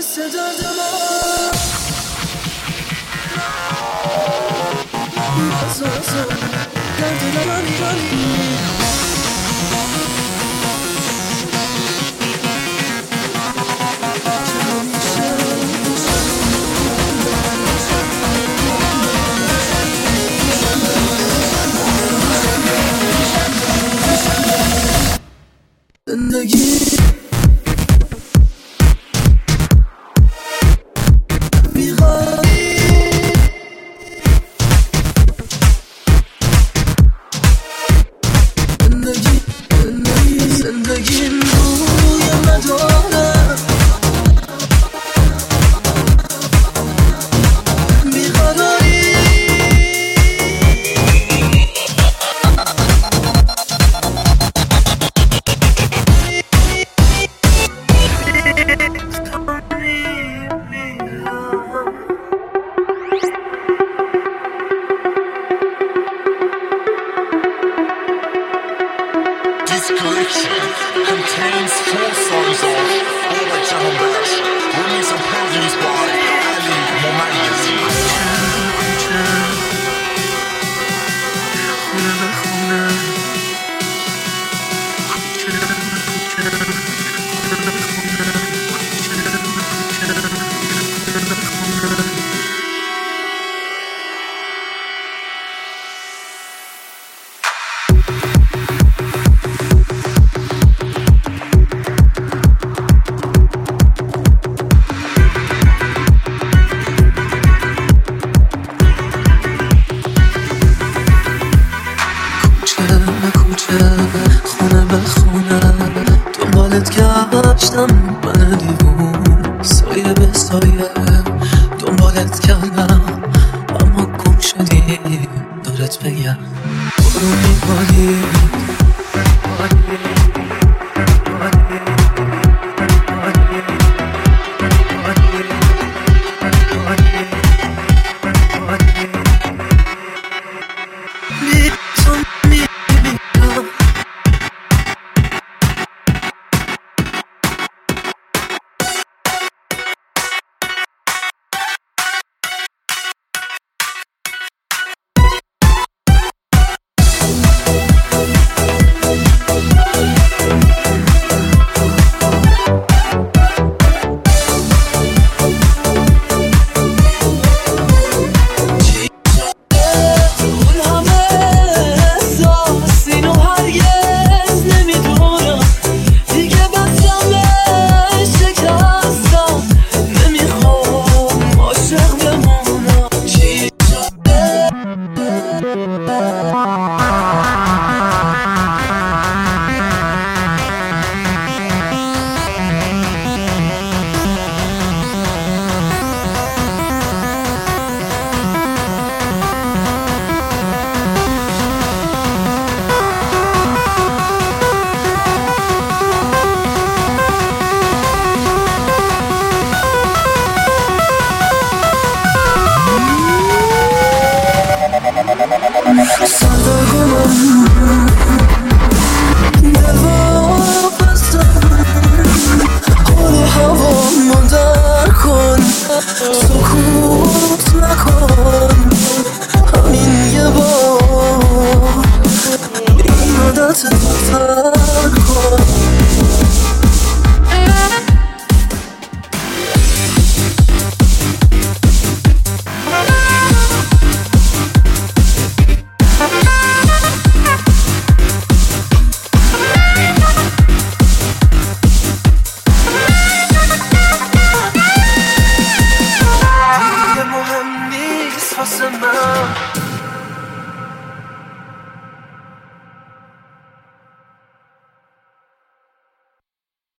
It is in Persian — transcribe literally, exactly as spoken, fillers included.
مثل درد ما ازو ازو درد دلانی رانی زندگی contains four songs of all by John Bash, released and produced by Ali Momandisi. خونه به خونه دنبالت گشتم من دیوون سایه به سایه دنبالت کردم اما گم شدی دارت بگم برو میبالی سکوت نکن همین یه بار این عادت تر کن واسه من